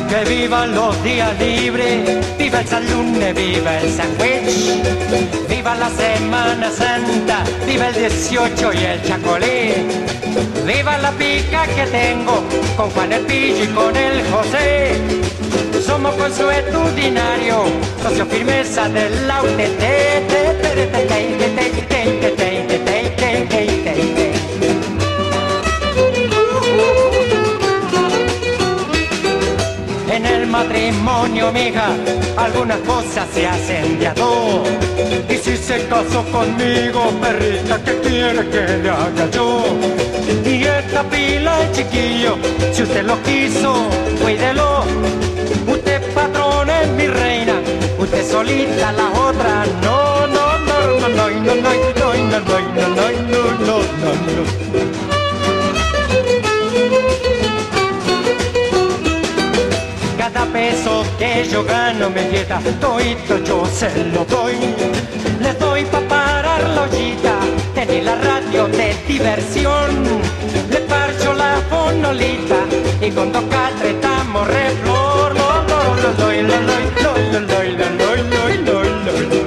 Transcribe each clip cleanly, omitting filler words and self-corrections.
Que vivan los días libres, viva el San Lunes, viva el sándwich, viva la Semana Santa, viva el 18 y el chacolí, viva la pica que tengo con Juan el Pillo y con el José. Somos consuetudinarios, socio firmeza del la UTT. En el matrimonio, mija, algunas cosas se hacen de a dos. Y si se casó conmigo, perrita, ¿qué quiere que le haga yo? Y esta pila de chiquillo, si usted lo quiso, cuídelo. Usted patrón es mi reina, usted solita la otra. No, no, no, no, no, no, no, no, no, no, no, no, no, no. Cada peso que yo gano me llega, todito yo se lo doy. Le doy pa' parar la ollita, tenés la radio de diversión. Le parcho la fonolita y con dos catres estamos re flor. Lo, doy, lo, doy, lo, doy, lo, doy, lo, doy, lo.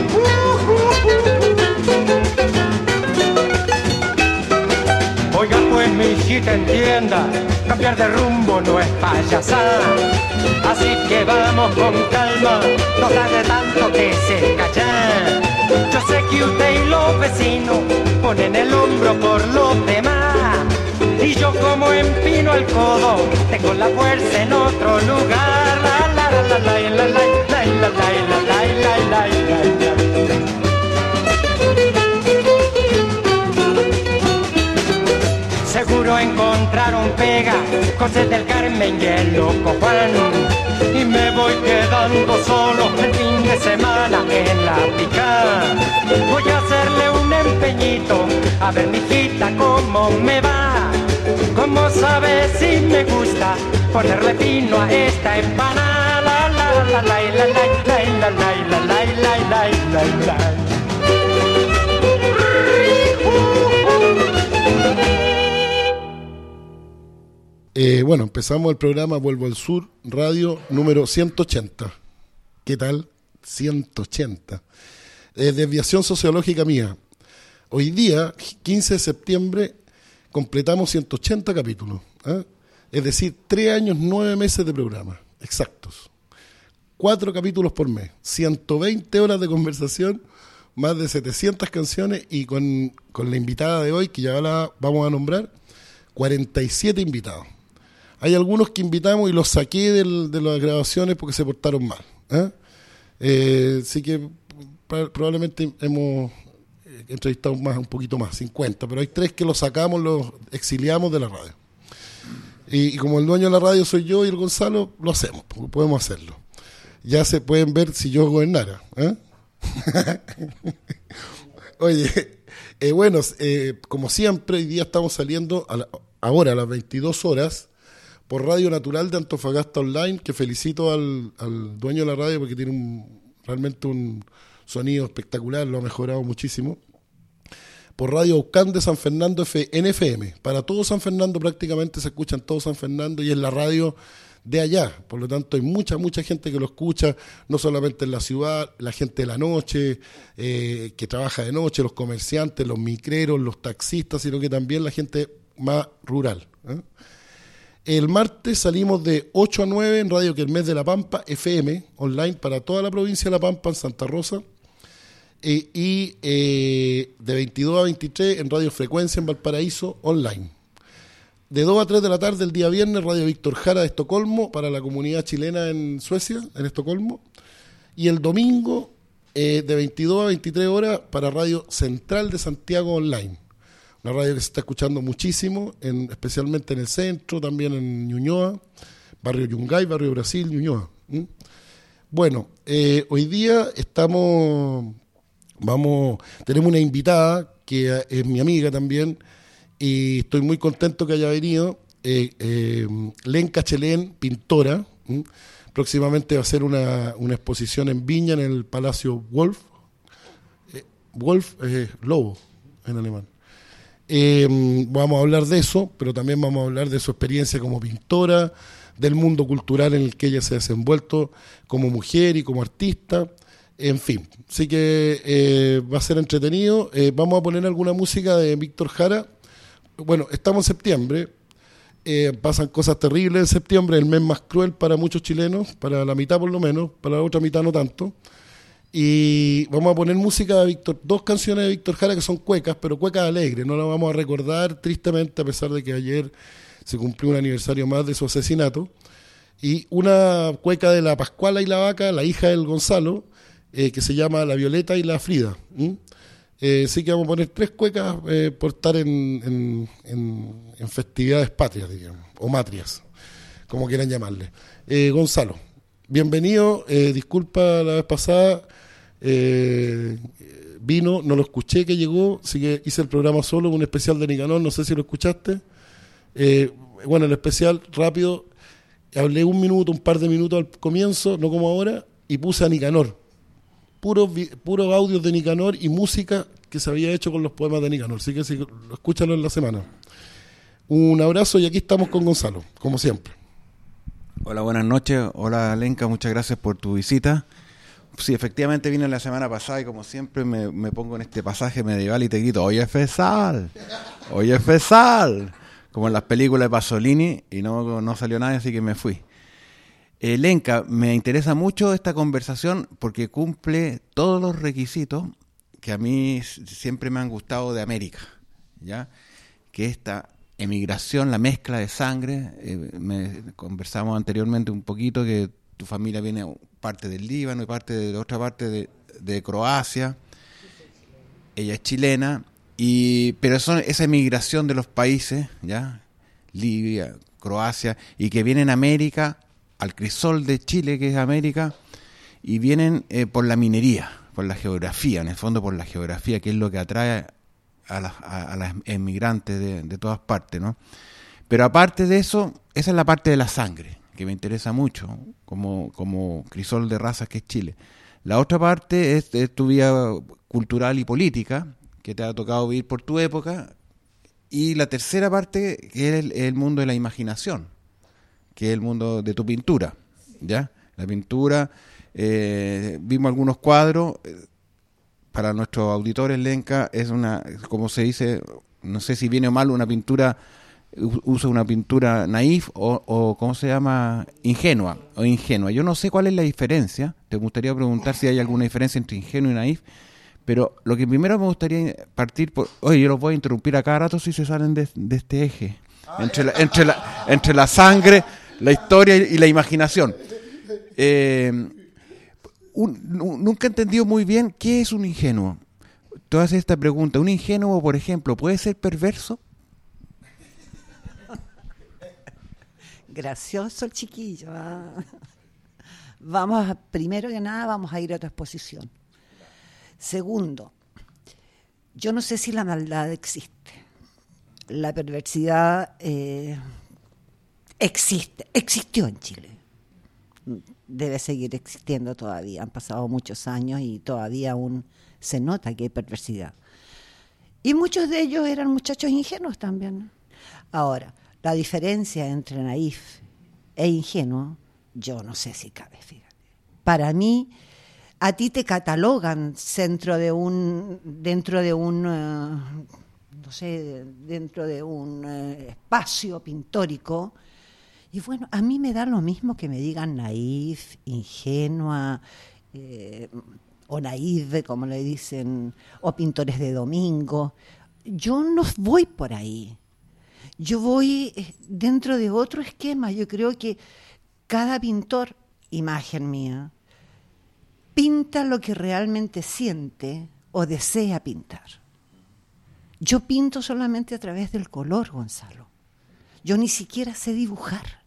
Oiga pues mi hijita entienda, cambiar de rumbo no es payasada. Así que vamos con calma, no tarde tanto que se calla. Yo sé que usted y los vecinos ponen el hombro por los demás. Y yo como empino el codo, tengo la fuerza en otro lugar. La la la la la la la la la la la la la. Seguro encontraron pega, José del Carmen y el loco Juan. Y me voy quedando solo el fin de semana en la pica. Voy a hacerle un empeñito, a ver mi hijita cómo me va. Cómo sabe si me gusta ponerle pino a esta empanada. La la la la la la la la la la la la. Bueno, empezamos el programa Vuelvo al Sur, radio número 180. ¿Qué tal? 180. Desviación sociológica mía. Hoy día, 15 de septiembre, completamos 180 capítulos. Es decir, 3 años, 9 meses de programa, exactos. 4 capítulos por mes, 120 horas de conversación, más de 700 canciones y con la invitada de hoy, que ya la vamos a nombrar, 47 invitados. Hay algunos que invitamos y los saqué de las grabaciones porque se portaron mal. Así que probablemente hemos entrevistado un poquito más, 50, pero hay 3 que los sacamos, los exiliamos de la radio. Y como el dueño de la radio soy yo y el Gonzalo, lo hacemos, podemos hacerlo. Ya se pueden ver si yo gobernara. Oye, bueno, como siempre, hoy día estamos saliendo ahora a las 22 horas por Radio Natural de Antofagasta Online, que felicito al dueño de la radio porque tiene realmente un sonido espectacular, lo ha mejorado muchísimo. Por Radio Aucán de San Fernando NFM. Para todo San Fernando prácticamente se escucha en todo San Fernando y es la radio de allá. Por lo tanto hay mucha gente que lo escucha, no solamente en la ciudad, la gente de la noche, que trabaja de noche, los comerciantes, los micreros, los taxistas, sino que también la gente más rural. El martes salimos de 8 a 9 en Radio Kermés de La Pampa, FM, online para toda la provincia de La Pampa, en Santa Rosa. Y de 22 a 23 en Radio Frecuencia en Valparaíso, online. De 2 a 3 de la tarde el día viernes, Radio Víctor Jara de Estocolmo, para la comunidad chilena en Suecia, en Estocolmo. Y el domingo, de 22 a 23 horas, para Radio Central de Santiago Online. Una radio que se está escuchando muchísimo, especialmente en el centro, también en Ñuñoa, Barrio Yungay, Barrio Brasil, Ñuñoa. Bueno, hoy día tenemos una invitada que es mi amiga también, y estoy muy contento que haya venido, Lenka Chelén, pintora. Próximamente va a hacer una exposición en Viña, en el Palacio Wolf. Wolf es lobo en alemán. Vamos a hablar de eso, pero también vamos a hablar de su experiencia como pintora, del mundo cultural en el que ella se ha desenvuelto como mujer y como artista, en fin. Así que va a ser entretenido. Vamos a poner alguna música de Víctor Jara. Bueno, estamos en septiembre, pasan cosas terribles en septiembre, el mes más cruel para muchos chilenos, para la mitad por lo menos, para la otra mitad no tanto. Y vamos a poner música de Víctor, 2 canciones de Víctor Jara que son cuecas, pero cuecas alegres, no las vamos a recordar tristemente a pesar de que ayer se cumplió un aniversario más de su asesinato. Y una cueca de la Pascuala y la Vaca, la hija del Gonzalo, que se llama La Violeta y la Frida. Así que vamos a poner 3 cuecas por estar en festividades patrias, digamos, o matrias, como quieran llamarle. Gonzalo, bienvenido, disculpa la vez pasada, vino, no lo escuché que llegó, así que hice el programa solo, un especial de Nicanor, no sé si lo escuchaste. Bueno, el especial, rápido, hablé un par de minutos al comienzo, no como ahora, y puse a Nicanor. Puros audios de Nicanor y música que se había hecho con los poemas de Nicanor. Así que sí, escúchalo en la semana. Un abrazo y aquí estamos con Gonzalo, como siempre. Hola, buenas noches. Hola, Lenka, muchas gracias por tu visita. Sí, efectivamente vine la semana pasada y como siempre me pongo en este pasaje medieval y te grito, oye Fesal, oye Fesal, como en las películas de Pasolini, y no salió nadie, así que me fui. Lenka, me interesa mucho esta conversación porque cumple todos los requisitos que a mí siempre me han gustado de América, ¿ya? Que esta emigración, la mezcla de sangre, conversamos anteriormente un poquito que tu familia viene parte del Líbano y parte de otra parte de Croacia, ella es chilena, pero esa emigración de los países, ¿ya? Libia, Croacia, y que vienen a América, al crisol de Chile, que es América, y vienen por la minería, por la geografía, en el fondo por la geografía, que es lo que atrae a las emigrantes de todas partes, ¿no? Pero aparte de eso, esa es la parte de la sangre, que me interesa mucho, como crisol de razas que es Chile. La otra parte es tu vida cultural y política, que te ha tocado vivir por tu época, y la tercera parte, que es el mundo de la imaginación, que es el mundo de tu pintura, ¿ya? La pintura, vimos algunos cuadros, para nuestros auditores, Lenka, es una, como se dice, no sé si viene o mal, una pintura, usa una pintura naif o ¿cómo se llama? Ingenua. Yo no sé cuál es la diferencia, te gustaría preguntar si hay alguna diferencia entre ingenuo y naif, pero lo que primero me gustaría partir por, oye, yo los voy a interrumpir a cada rato si se salen de este eje, entre la sangre, la historia y la imaginación. Nunca he entendido muy bien qué es un ingenuo. Te voy a hacer esta pregunta. ¿Un ingenuo, por ejemplo, puede ser perverso? Gracioso el chiquillo. Primero que nada, vamos a ir a tu exposición. Segundo, yo no sé si la maldad existe. La perversidad existió en Chile. Debe seguir existiendo todavía. Han pasado muchos años y todavía aún se nota que hay perversidad. Y muchos de ellos eran muchachos ingenuos también. Ahora, la diferencia entre naif e ingenuo, yo no sé si cabe, fíjate. Para mí, a ti te catalogan dentro de un espacio pintórico. Y bueno, a mí me da lo mismo que me digan naif, ingenua, o naive, como le dicen, o pintores de domingo. Yo no voy por ahí. Yo voy dentro de otro esquema. Yo creo que cada pintor, imagen mía, pinta lo que realmente siente o desea pintar. Yo pinto solamente a través del color, Gonzalo. Yo ni siquiera sé dibujar.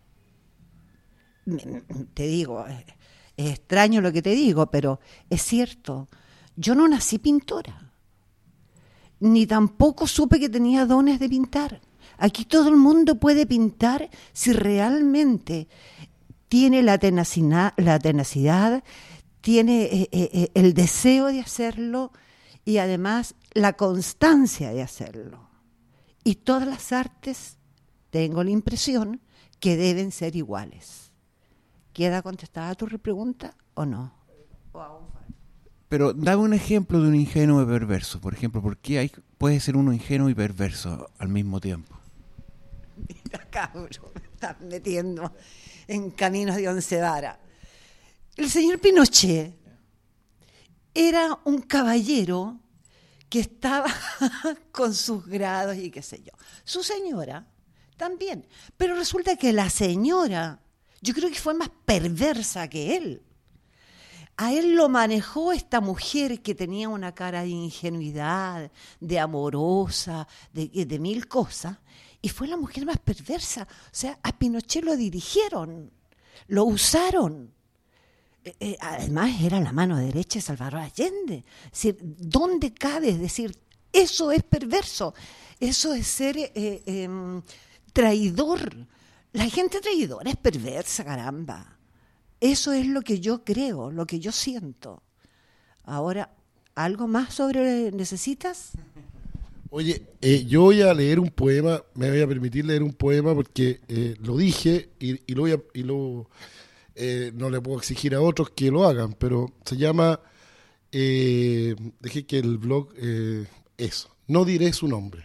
Te digo, es extraño lo que te digo, pero es cierto. Yo no nací pintora, ni tampoco supe que tenía dones de pintar. Aquí todo el mundo puede pintar si realmente tiene la tenacidad, tiene el deseo de hacerlo y además la constancia de hacerlo. Y todas las artes, tengo la impresión, que deben ser iguales. ¿Queda contestada tu pregunta o no? ¿O aún falta? Pero dame un ejemplo de un ingenuo y perverso. Por ejemplo, ¿por qué puede ser uno ingenuo y perverso al mismo tiempo? Mira, cabrón, me estás metiendo en caminos de once varas. El señor Pinochet era un caballero que estaba con sus grados y qué sé yo. Su señora también. Pero resulta que la señora, yo creo que fue más perversa que él. A él lo manejó esta mujer que tenía una cara de ingenuidad, de amorosa, de mil cosas, y fue la mujer más perversa. O sea, a Pinochet lo dirigieron, lo usaron. Además era la mano derecha de Salvador Allende. Es decir, ¿dónde cabe? Es decir, eso es perverso, eso es ser traidor. La gente traidora es perversa, caramba. Eso es lo que yo creo, lo que yo siento. Ahora, ¿algo más sobre necesitas? Oye, yo voy a leer un poema, me voy a permitir leer un poema porque lo dije y no le puedo exigir a otros que lo hagan, pero se llama, dejé que el blog, eso, no diré su nombre.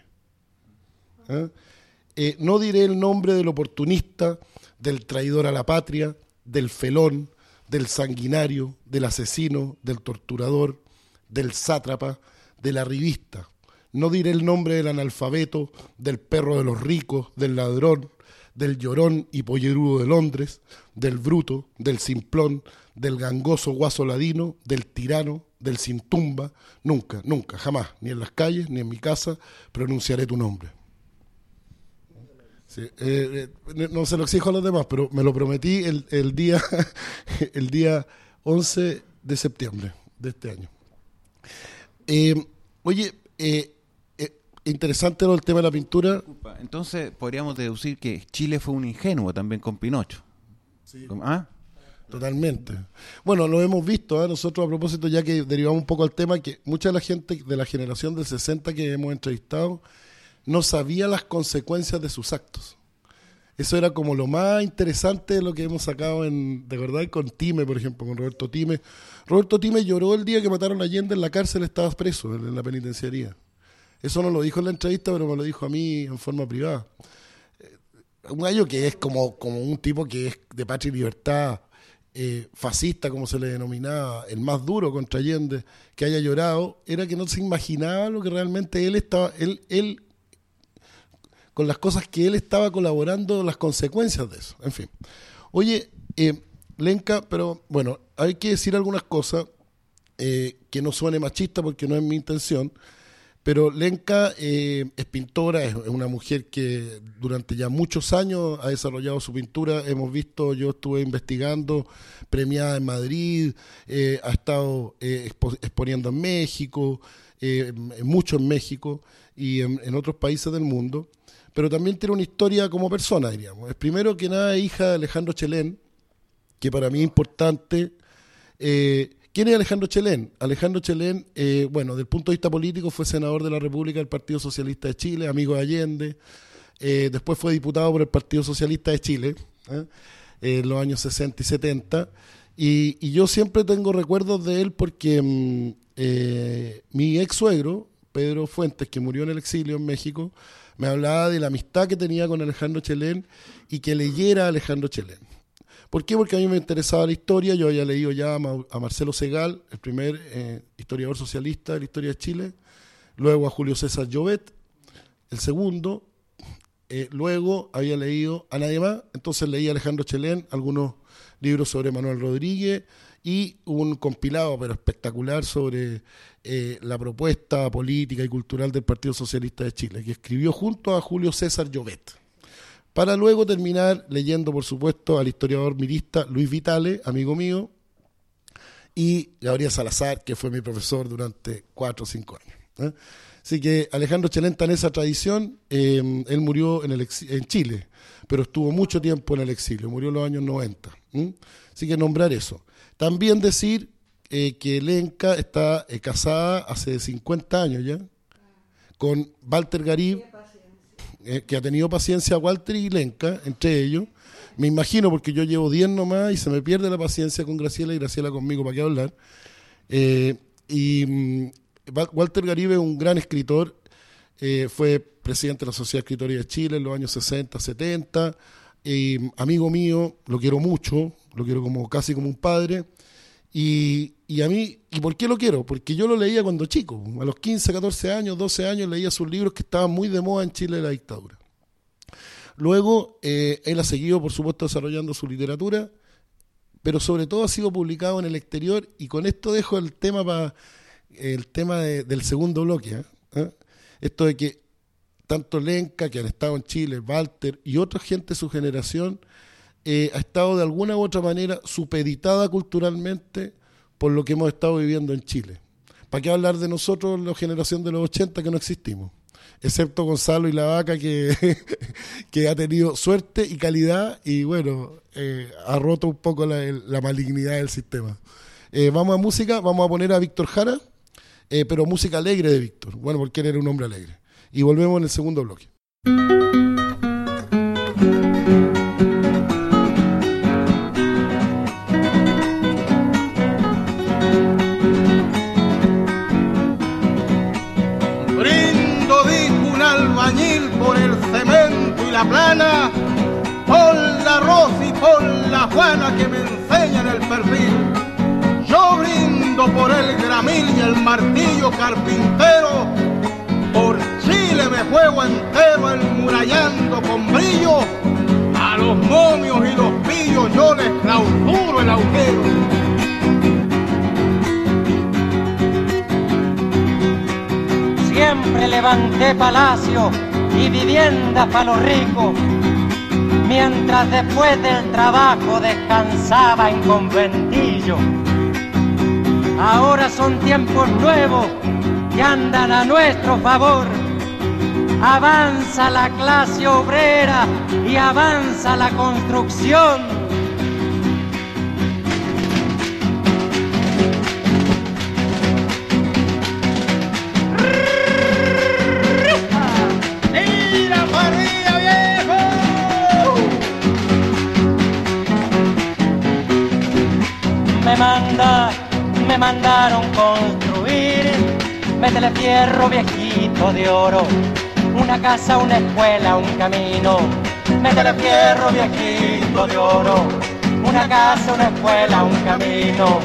No diré el nombre del oportunista, del traidor a la patria, del felón, del sanguinario, del asesino, del torturador, del sátrapa, del arribista. No diré el nombre del analfabeto, del perro de los ricos, del ladrón, del llorón y pollerudo de Londres, del bruto, del simplón, del gangoso guaso ladino, del tirano, del sin tumba. Nunca, nunca, jamás, ni en las calles, ni en mi casa, pronunciaré tu nombre. Sí, no se lo exijo a los demás, pero me lo prometí el día 11 de septiembre de este año. Oye, interesante el tema de la pintura. Entonces podríamos deducir que Chile fue un ingenuo también con Pinocho. Sí. ¿Ah? Totalmente. Bueno, lo hemos visto, nosotros a propósito, ya que derivamos un poco al tema, que mucha de la gente de la generación del 60 que hemos entrevistado no sabía las consecuencias de sus actos. Eso era como lo más interesante de lo que hemos sacado de verdad con Time, por ejemplo, con Roberto Time. Roberto Time lloró el día que mataron a Allende en la cárcel, estaba preso en la penitenciaría. Eso no lo dijo en la entrevista, pero me lo dijo a mí en forma privada. Un gallo que es como un tipo que es de patria y libertad, fascista, como se le denominaba, el más duro contra Allende, que haya llorado, era que no se imaginaba lo que realmente él estaba, él con las cosas que él estaba colaborando, las consecuencias de eso. En fin. Oye, Lenka, pero bueno, hay que decir algunas cosas que no suene machista porque no es mi intención, pero Lenka es pintora, es una mujer que durante ya muchos años ha desarrollado su pintura. Hemos visto, yo estuve investigando, premiada en Madrid, ha estado exponiendo en México, mucho en México y en otros países del mundo. Pero también tiene una historia como persona, diríamos. Es primero que nada hija de Alejandro Chelén, que para mí es importante. ¿Quién es Alejandro Chelén? Alejandro Chelén, bueno, desde el punto de vista político fue senador de la República del Partido Socialista de Chile, amigo de Allende. Después fue diputado por el Partido Socialista de Chile en los años 60 y 70. Y yo siempre tengo recuerdos de él porque mi ex suegro, Pedro Fuentes, que murió en el exilio en México, me hablaba de la amistad que tenía con Alejandro Chelén y que leyera a Alejandro Chelén. ¿Por qué? Porque a mí me interesaba la historia. Yo había leído ya a Marcelo Segal, el primer historiador socialista de la historia de Chile, luego a Julio César Llobet, el segundo, luego había leído a nadie más, entonces leí a Alejandro Chelén, algunos libros sobre Manuel Rodríguez y un compilado, pero espectacular, sobre la propuesta política y cultural del Partido Socialista de Chile, que escribió junto a Julio César Llobet. Para luego terminar leyendo, por supuesto, al historiador mirista Luis Vitale, amigo mío, y Gabriel Salazar, que fue mi profesor durante 4 o 5 años. Así que Alejandro Chelén está en esa tradición. Él murió en Chile, pero estuvo mucho tiempo en el exilio, murió en los años 90. Así que nombrar eso. También decir que Lenka está casada hace 50 años ya, con Walter Garib. que ha tenido paciencia Walter y Lenca, entre ellos. Me imagino, porque yo llevo 10 nomás y se me pierde la paciencia con Graciela y Graciela conmigo, ¿para qué hablar? Walter Garibe es un gran escritor, fue presidente de la Sociedad de Escritores de Chile en los años 60, 70, amigo mío, lo quiero mucho, lo quiero casi como un padre. Y a mí, ¿y por qué lo quiero? Porque yo lo leía cuando chico, a los 15, 14 años, 12 años, leía sus libros que estaban muy de moda en Chile de la dictadura. Luego, él ha seguido, por supuesto, desarrollando su literatura, pero sobre todo ha sido publicado en el exterior, y con esto dejo el tema del segundo bloque. Esto de que tanto Lenca, que han estado en Chile, Walter y otra gente de su generación, ha estado de alguna u otra manera supeditada culturalmente por lo que hemos estado viviendo en Chile. ¿Para qué hablar de nosotros, la generación de los 80, que no existimos? Excepto Gonzalo y la Vaca, que ha tenido suerte y calidad y bueno, ha roto un poco la malignidad del sistema. Vamos a música, vamos a poner a Víctor Jara, pero música alegre de Víctor, bueno, porque él era un hombre alegre. Y volvemos en el segundo bloque. Por el cemento y la plana, por la Rosa y por la Juana que me enseñan el perfil. Yo brindo por el gramil y el martillo carpintero, por Chile me juego entero enmurallando con brillo. A los momios y los pillos yo les clausuro el agujero. Siempre levanté palacio y vivienda para los ricos, mientras después del trabajo descansaba en conventillo. Ahora son tiempos nuevos que andan a nuestro favor. Avanza la clase obrera y avanza la construcción. Me mandaron construir, métele fierro viejito de oro, una casa, una escuela, un camino. Métele fierro viejito de oro, una casa, una escuela, un camino.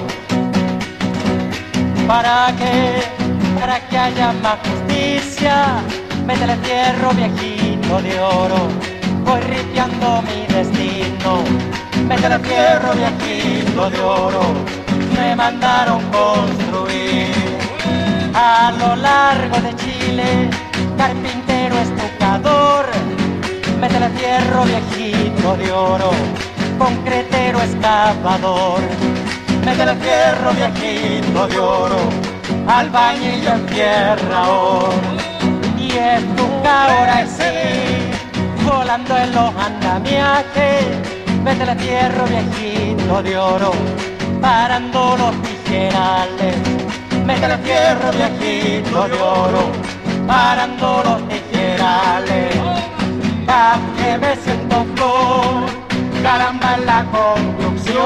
Para que haya más justicia, métele fierro viejito de oro, voy ripiando mi destino. Métele fierro viejito de oro, me mandaron construir. A lo largo de Chile, carpintero estucador, métele fierro viejito de oro, concretero excavador. Métele fierro viejito de oro, albañil enfierrador. Y estuca ahora sí, volando en los andamiajes. Métele fierro viejito de oro, parando los tijerales. Métele fierro viejito de oro, parando los tijerales. Pa' que me siento flor, caramba en la construcción.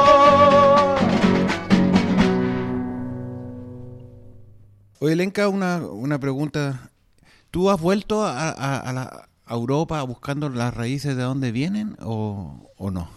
Oye, Lenca, una pregunta. ¿Tú has vuelto a Europa buscando las raíces de dónde vienen o no?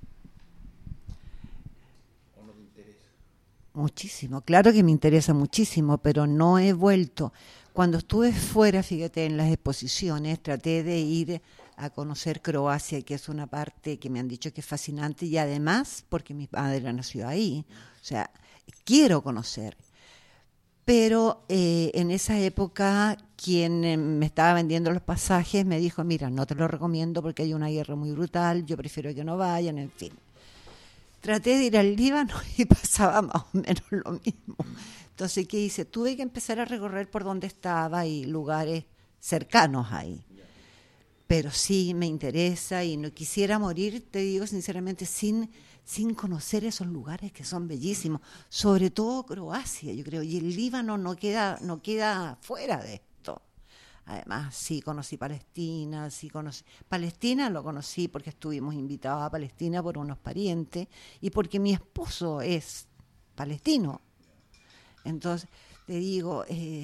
Muchísimo, claro que me interesa muchísimo, pero no he vuelto. Cuando estuve fuera, fíjate, en las exposiciones, traté de ir a conocer Croacia, que es una parte que me han dicho que es fascinante, y además porque mi padre nació ahí, o sea, quiero conocer. Pero en esa época quien me estaba vendiendo los pasajes me dijo, mira, no te lo recomiendo porque hay una guerra muy brutal, yo prefiero que no vayan, en fin. Traté de ir al Líbano y pasaba más o menos lo mismo. Entonces, ¿qué hice? Tuve que empezar a recorrer por donde estaba y lugares cercanos ahí. Pero sí me interesa y no quisiera morir, te digo sinceramente, sin conocer esos lugares que son bellísimos, sobre todo Croacia, yo creo, y el Líbano no queda fuera de esto. Además, sí conocí Palestina, Palestina lo conocí porque estuvimos invitados a Palestina por unos parientes y porque mi esposo es palestino. Entonces, te digo,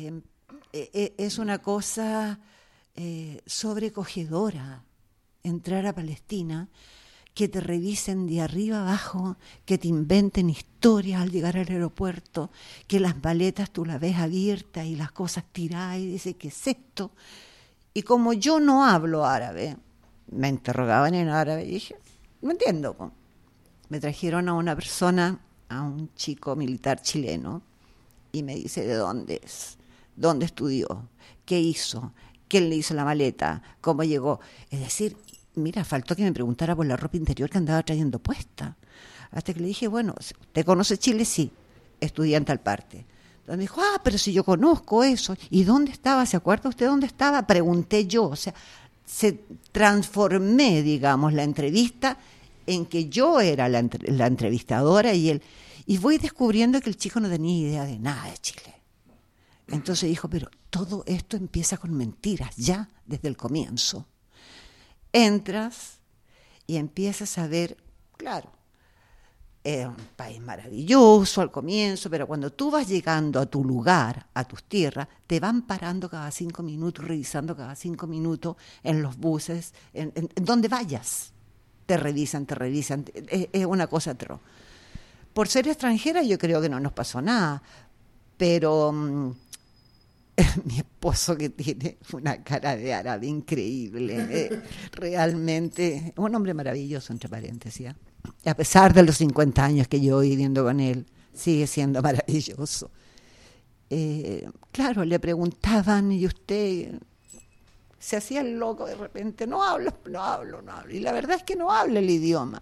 es una cosa sobrecogedora entrar a Palestina, que te revisen de arriba abajo, que te inventen historias al llegar al aeropuerto, que las maletas tú las ves abiertas y las cosas tiradas y dices, ¿qué es esto? Y como yo no hablo árabe, me interrogaban en árabe y dije, no entiendo. Me trajeron a una persona, a un chico militar chileno, y me dice, ¿de dónde es? ¿Dónde estudió? ¿Qué hizo? ¿Quién le hizo la maleta? ¿Cómo llegó? Es decir, mira, faltó que me preguntara por la ropa interior que andaba trayendo puesta. Hasta que le dije, bueno, ¿te conoce Chile? Sí, estudié en tal parte. Entonces me dijo, pero si yo conozco eso. ¿Y dónde estaba? ¿Se acuerda usted dónde estaba? Pregunté yo. O sea, se transformé, digamos, la entrevista en que yo era la entrevistadora y él. Y voy descubriendo que el chico no tenía idea de nada de Chile. Entonces dijo, pero todo esto empieza con mentiras, ya desde el comienzo. Entras y empiezas a ver, claro, es un país maravilloso al comienzo, pero cuando tú vas llegando a tu lugar, a tus tierras, te van parando cada 5 minutos, revisando cada 5 minutos en los buses, en donde vayas. Te revisan, es una cosa atroz. Por ser extranjera yo creo que no nos pasó nada, pero mi esposo, que tiene una cara de árabe increíble, realmente un hombre maravilloso, entre paréntesis, ¿eh? A pesar de los 50 años que llevo viviendo con él, sigue siendo maravilloso. Claro, le preguntaban, y usted se hacía el loco de repente, no hablo, y la verdad es que no habla el idioma.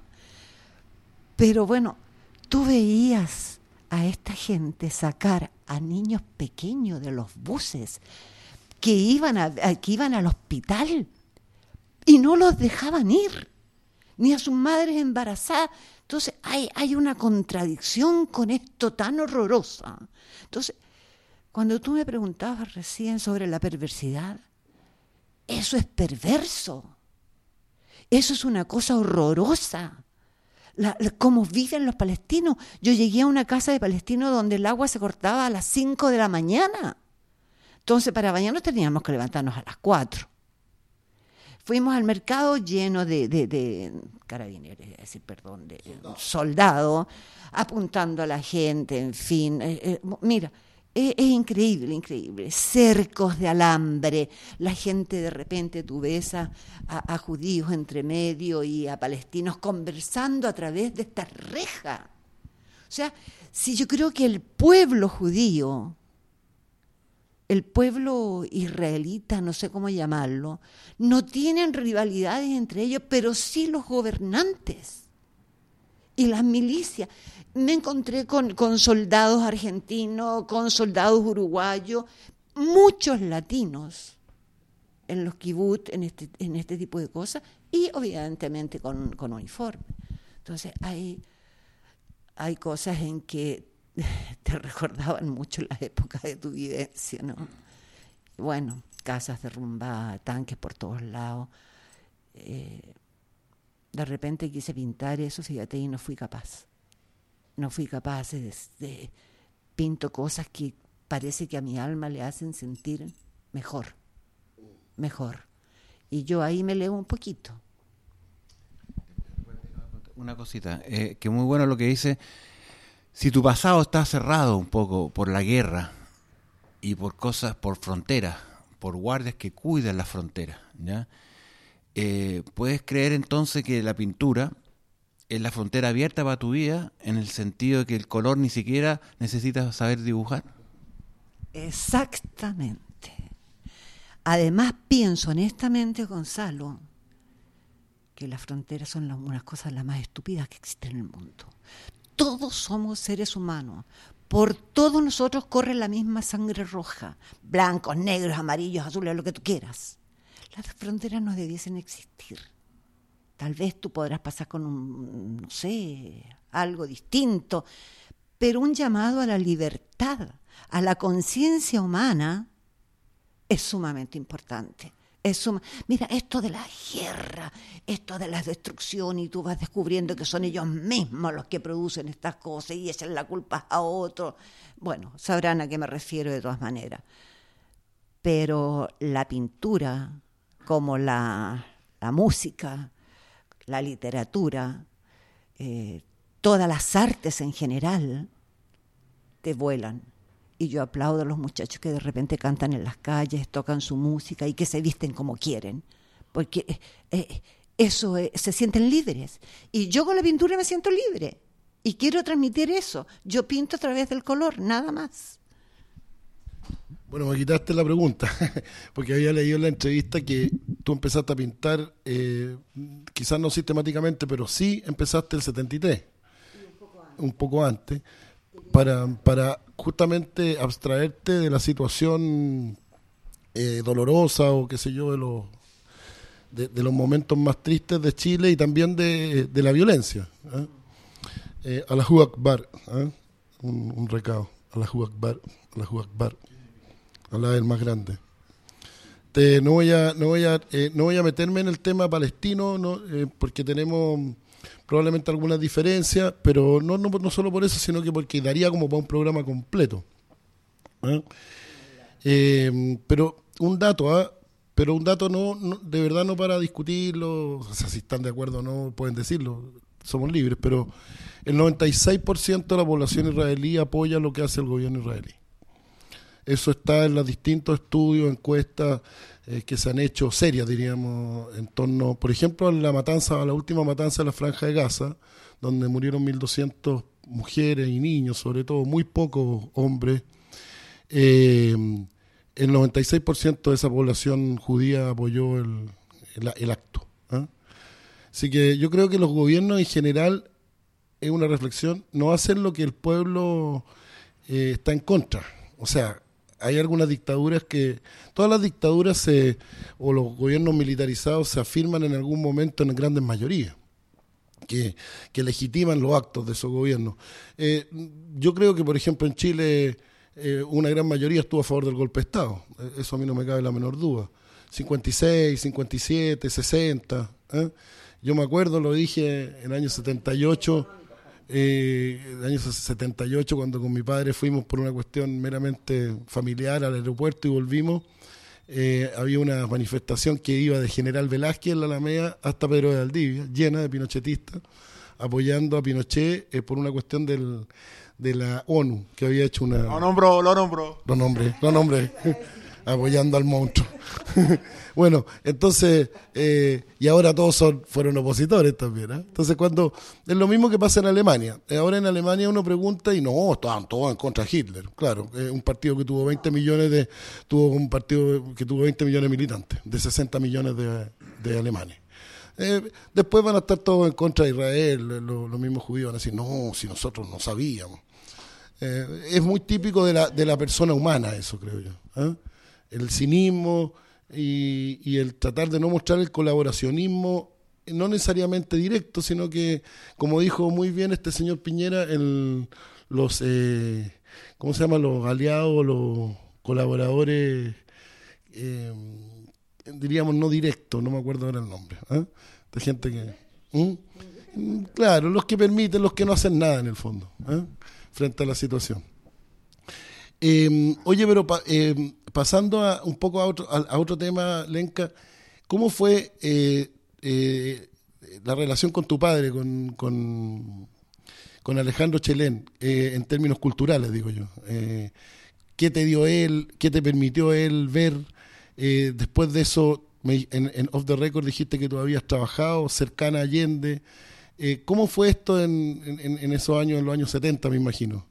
Pero bueno, tú veías a esta gente sacar a niños pequeños de los buses que iban al hospital y no los dejaban ir, ni a sus madres embarazadas. Entonces hay una contradicción con esto tan horrorosa. Entonces, cuando tú me preguntabas recién sobre la perversidad, eso es perverso, eso es una cosa horrorosa. Cómo viven los palestinos. Yo llegué a una casa de palestinos donde el agua se cortaba a las 5 de la mañana. Entonces, para bañarnos teníamos que levantarnos a las 4. Fuimos al mercado lleno de carabineros, de soldados, apuntando a la gente, en fin. Mira, es increíble. Cercos de alambre. La gente, de repente tú ves a judíos entre medio y a palestinos conversando a través de esta reja. O sea, si yo creo que el pueblo judío, el pueblo israelita, no sé cómo llamarlo, no tienen rivalidades entre ellos, pero sí los gobernantes y las milicias. Me encontré con soldados argentinos, con soldados uruguayos, muchos latinos en los kibutz, en este tipo de cosas, y obviamente con uniforme. Entonces hay cosas en que te recordaban mucho la época de tu vivencia, ¿no? Bueno, casas derrumbadas, tanques por todos lados. De repente quise pintar eso, fíjate, y no fui capaz. Pinto cosas que parece que a mi alma le hacen sentir mejor. Y yo ahí me leo un poquito. Una cosita, que muy bueno lo que dice. Si tu pasado está cerrado un poco por la guerra y por cosas, por fronteras, por guardias que cuidan las fronteras, ¿ya? ¿Puedes creer entonces que la pintura es la frontera abierta para tu vida, en el sentido de que el color ni siquiera necesitas saber dibujar? Exactamente. Además, pienso honestamente, Gonzalo, que las fronteras son unas cosas las más estúpidas que existen en el mundo. Todos somos seres humanos. Por todos nosotros corre la misma sangre roja. Blancos, negros, amarillos, azules, lo que tú quieras. Las fronteras no debiesen existir. Tal vez tú podrás pasar con algo distinto, pero un llamado a la libertad, a la conciencia humana, es sumamente importante. Mira, esto de la guerra, esto de la destrucción, y tú vas descubriendo que son ellos mismos los que producen estas cosas y echan la culpa a otros. Bueno, sabrán a qué me refiero de todas maneras. Pero la pintura, como la música, la literatura, todas las artes en general, te vuelan. Y yo aplaudo a los muchachos que de repente cantan en las calles, tocan su música y que se visten como quieren, porque eso se sienten libres. Y yo con la pintura me siento libre y quiero transmitir eso. Yo pinto a través del color, nada más. Bueno, me quitaste la pregunta, porque había leído en la entrevista que tú empezaste a pintar, quizás no sistemáticamente, pero sí empezaste el 73, un poco antes, para justamente abstraerte de la situación dolorosa o qué sé yo, de los momentos más tristes de Chile y también de la violencia. Allahu Akbar, un recado, Allahu Akbar, Allahu Akbar. Alá es el más grande. No voy a meterme en el tema palestino, porque tenemos probablemente algunas diferencias, pero no solo por eso, sino que porque daría como para un programa completo. Pero un dato no, de verdad no para discutirlo, o sea, si están de acuerdo o no pueden decirlo, somos libres, pero el 96% de la población israelí apoya lo que hace el gobierno israelí. Eso está en los distintos estudios, encuestas que se han hecho serias, diríamos, en torno, por ejemplo, a la última matanza de la Franja de Gaza, donde murieron 1.200 mujeres y niños, sobre todo, muy pocos hombres. El 96% de esa población judía apoyó el acto. Así que yo creo que los gobiernos en general, es una reflexión, no hacen lo que el pueblo está en contra. O sea, hay algunas dictaduras todas las dictaduras o los gobiernos militarizados se afirman en algún momento en grandes mayorías, que legitiman los actos de esos gobiernos. Yo creo que, por ejemplo, en Chile una gran mayoría estuvo a favor del golpe de Estado. Eso a mí no me cabe la menor duda. 56, 57, 60. Yo me acuerdo, lo dije en el año 78... el año 78, cuando con mi padre fuimos por una cuestión meramente familiar al aeropuerto y volvimos, había una manifestación que iba de General Velázquez en la Alameda hasta Pedro de Valdivia, llena de pinochetistas, apoyando a Pinochet por una cuestión de la ONU, que había hecho una... Lo nombré. Apoyando al monstruo. Bueno, entonces, y ahora todos fueron opositores también. Entonces, es lo mismo que pasa en Alemania. Ahora en Alemania uno pregunta y no, estaban todos en contra de Hitler. Claro, un partido que tuvo 20 millones de militantes, de 60 millones de alemanes. Después van a estar todos en contra de Israel, los mismos judíos van a decir, no, si nosotros no sabíamos. Es muy típico de la persona humana eso, creo yo. El cinismo y el tratar de no mostrar el colaboracionismo, no necesariamente directo, sino que, como dijo muy bien este señor Piñera, los aliados, los colaboradores, diríamos no directos, no me acuerdo ahora el nombre, de gente que... Claro, los que permiten, los que no hacen nada en el fondo, frente a la situación. Oye, pero pasando un poco a otro tema, Lenka, ¿cómo fue la relación con tu padre, con Alejandro Chelén, en términos culturales, digo yo? ¿Qué te dio él? ¿Qué te permitió él ver? Después de eso, en Off the Record dijiste que tú habías trabajado cercana a Allende. ¿Cómo fue esto en esos años, en los años 70, me imagino?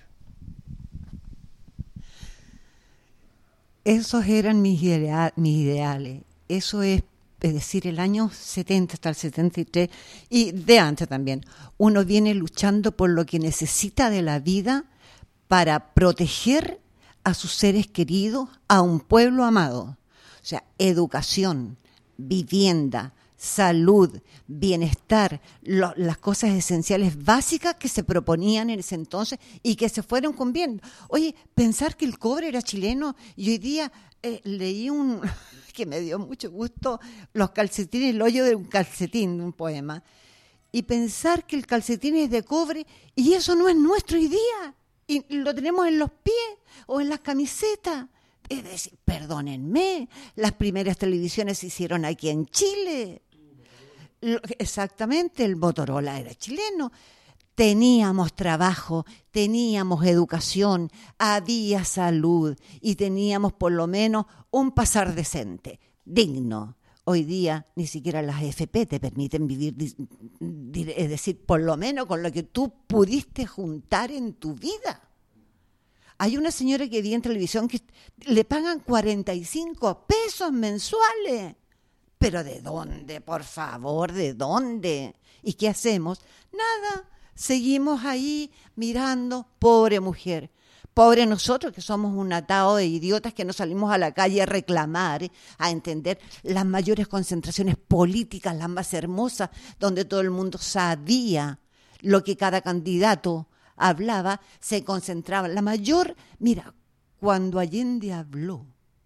Esos eran mis ideales. Eso es decir, el año 70 hasta el 73, y de antes también. Uno viene luchando por lo que necesita de la vida para proteger a sus seres queridos, a un pueblo amado. O sea, educación, vivienda, salud, bienestar, las cosas esenciales básicas que se proponían en ese entonces y que se fueron cumpliendo. Oye, pensar que el cobre era chileno, y hoy día leí un que me dio mucho gusto, los calcetines, el hoyo de un calcetín, de un poema, y pensar que el calcetín es de cobre y eso no es nuestro hoy día, y lo tenemos en los pies o en las camisetas. Es decir, perdónenme, las primeras televisiones se hicieron aquí en Chile. Exactamente, el Motorola era chileno. Teníamos trabajo, teníamos educación, había salud y teníamos por lo menos un pasar decente, digno. Hoy día ni siquiera las AFP te permiten vivir, es decir, por lo menos con lo que tú pudiste juntar en tu vida. Hay una señora que vi en televisión que le pagan 45 pesos mensuales. ¿Pero de dónde, por favor, de dónde? ¿Y qué hacemos? Nada, seguimos ahí mirando, pobre mujer. Pobre nosotros que somos un atado de idiotas que no salimos a la calle a reclamar, a entender las mayores concentraciones políticas, las más hermosas, donde todo el mundo sabía lo que cada candidato hablaba, se concentraba. La mayor, mira, cuando Allende habló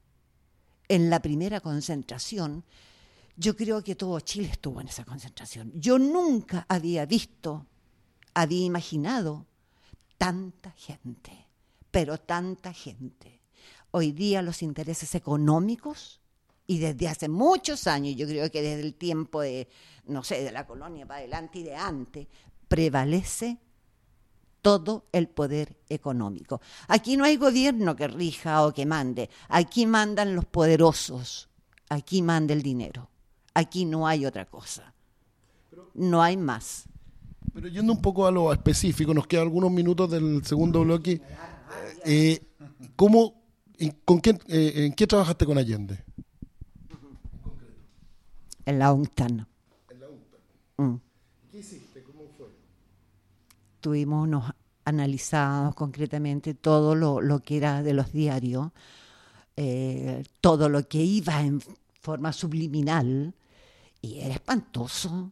en la primera concentración, yo creo que todo Chile estuvo en esa concentración. Yo nunca había visto, había imaginado tanta gente, pero tanta gente. Hoy día los intereses económicos, y desde hace muchos años, yo creo que desde el tiempo de, no sé, de la colonia para adelante y de antes, prevalece todo el poder económico. Aquí no hay gobierno que rija o que mande. Aquí mandan los poderosos. Aquí manda el dinero. Aquí no hay otra cosa. No hay más. Pero yendo un poco a lo específico, nos quedan algunos minutos del segundo bloque. ¿En qué trabajaste con Allende? En la UNCTAD. En la UNCTAD. ¿Qué hiciste? ¿Cómo fue? Analizábamos concretamente todo lo que era de los diarios, todo lo que iba en forma subliminal, y era espantoso.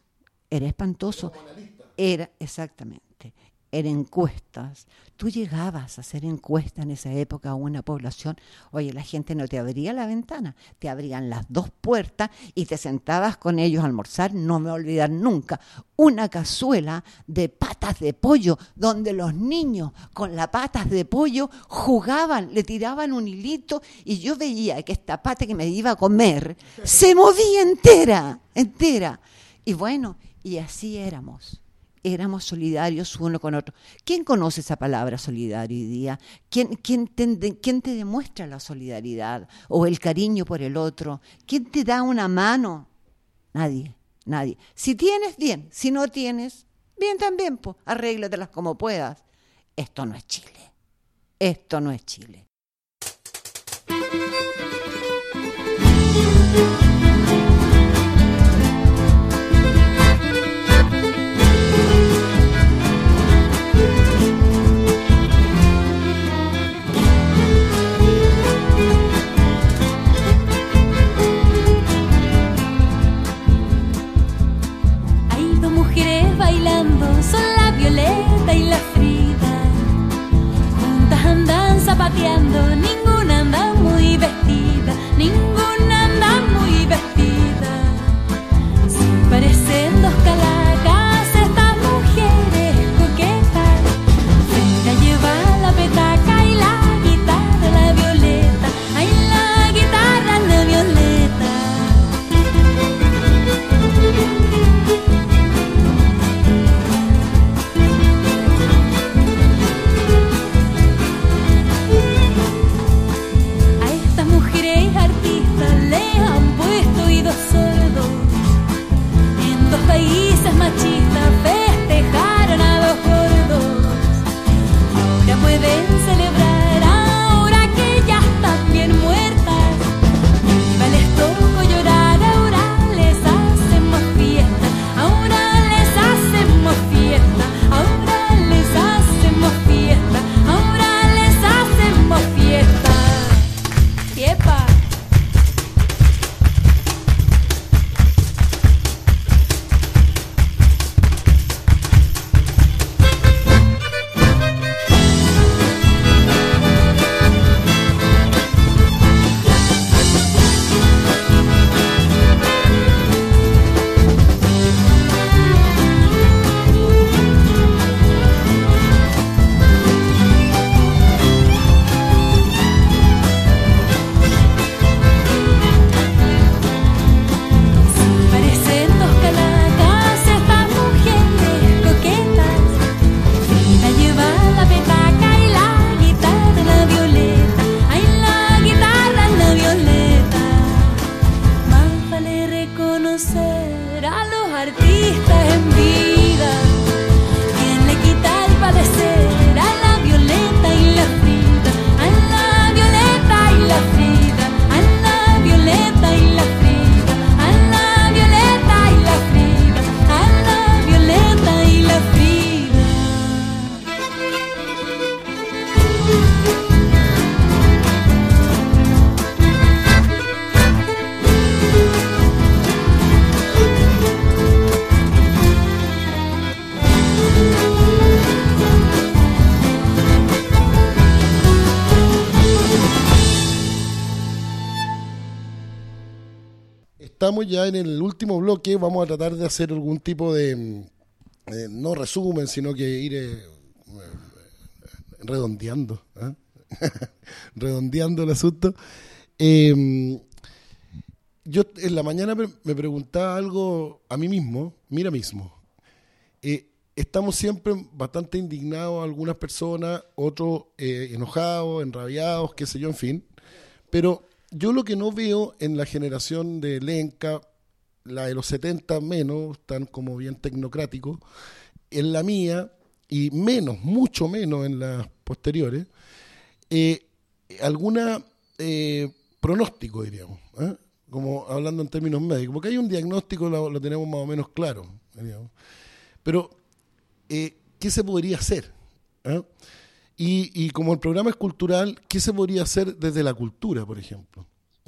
Era, exactamente, eran encuestas. Tú llegabas a hacer encuestas en esa época a una población, oye, la gente no te abría la ventana, te abrían las dos puertas y te sentabas con ellos a almorzar. No me voy a olvidar nunca una cazuela de patas de pollo, donde los niños con las patas de pollo jugaban, le tiraban un hilito y yo veía que esta pata que me iba a comer se movía entera. Y bueno, y así éramos solidarios uno con otro. ¿Quién conoce esa palabra solidario hoy día? ¿Quién te demuestra la solidaridad o el cariño por el otro? ¿Quién te da una mano? Nadie. Si tienes, bien. Si no tienes, bien también, pues, arréglatelas como puedas. Esto no es Chile. Son la Violeta y la Frida, juntas andan zapateando estamos ya en el último bloque, vamos a tratar de hacer algún tipo de, no resumen, sino que ir redondeando, redondeando el asunto. Yo en la mañana me preguntaba algo a mí mismo, mira mismo. Estamos siempre bastante indignados algunas personas, otros enojados, enrabiados, qué sé yo, en fin. Pero yo lo que no veo en la generación de Lenca, la de los 70 menos, tan como bien tecnocrático, en la mía, y menos, mucho menos en las posteriores, alguna pronóstico, diríamos, como hablando en términos médicos, porque hay un diagnóstico, lo tenemos más o menos claro, diríamos. Pero, ¿qué se podría hacer? Y como el programa es cultural, ¿qué se podría hacer desde la cultura, por ejemplo?